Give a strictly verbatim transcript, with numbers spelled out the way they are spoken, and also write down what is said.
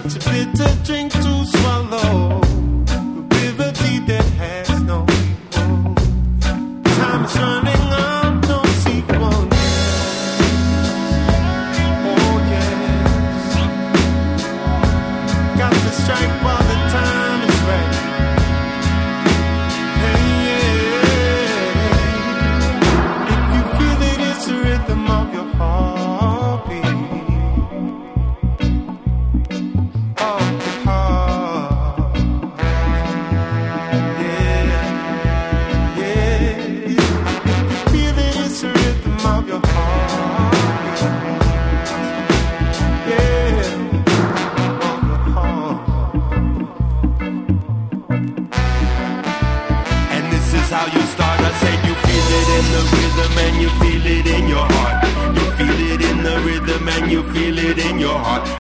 such a bitter drink to swallow. A river deep that has no equal. Time is running out, no sequel. Oh yes. Got to strike while the time is right. Hey, yeah. If you feel it, it's the rhythm of your heartbeat. How you start, I said you feel it in the rhythm and you feel it in your heart. You feel it in the rhythm and you feel it in your heart.